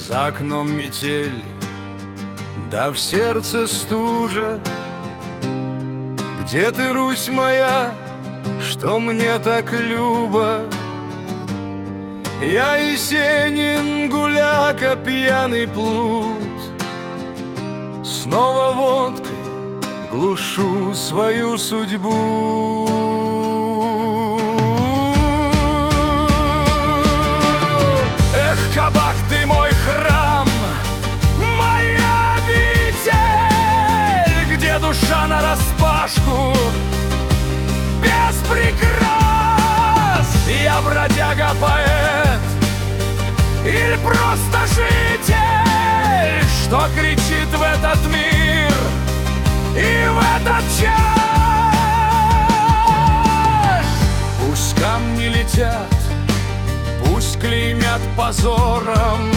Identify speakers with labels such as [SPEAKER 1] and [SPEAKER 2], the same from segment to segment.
[SPEAKER 1] За окном метель, да в сердце стужа. Где ты, Русь моя, что мне так любо? Я Есенин, гуляка, пьяный плут. Снова водкой глушу свою судьбу. Эх, кабак, ты мой храм, моя обитель, где душа нараспашку, без прикрас. Я бродяга-поэт или просто житель, что кричит в этот мир и в этот час. Пусть камни летят, пусть клеймят позором,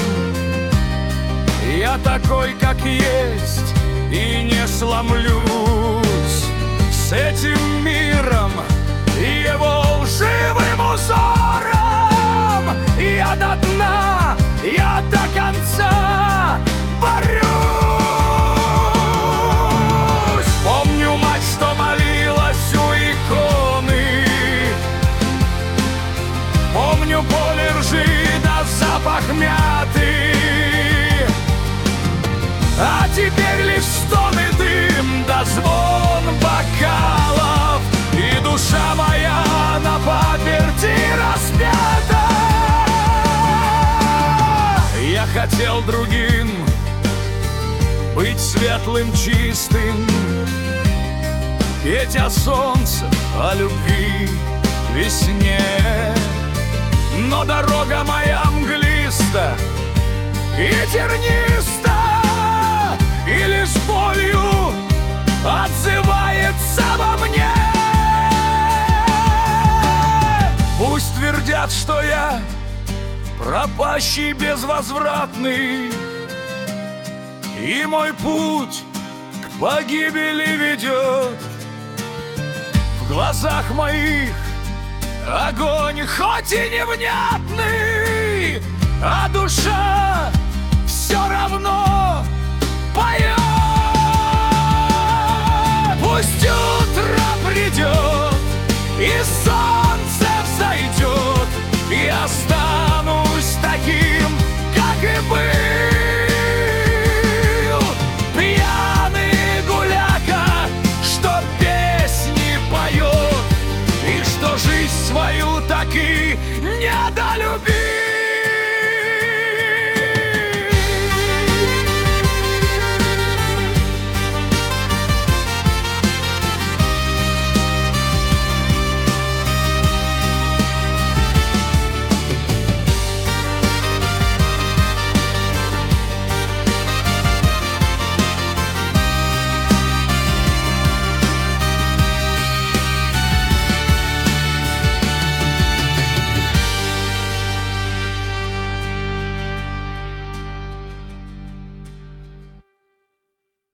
[SPEAKER 1] я такой, как есть, и не сломлюсь с этим миром и его лживым узором. Я до дна, я до конца борюсь. Помню мать, что молилась у иконы, помню поле ржи да запах мяты. А теперь лишь стон и дым да звон бокалов, и душа моя на паперти распята. Я хотел другим, быть светлым, чистым, петь о солнце, о любви, весне. Но дорога моя мглиста и терниста, и лишь болью отзывается во мне. Пусть твердят, что я пропащий, безвозвратный, и мой путь к погибели ведет. В глазах моих огонь хоть и невнятный, а душа все равно поет.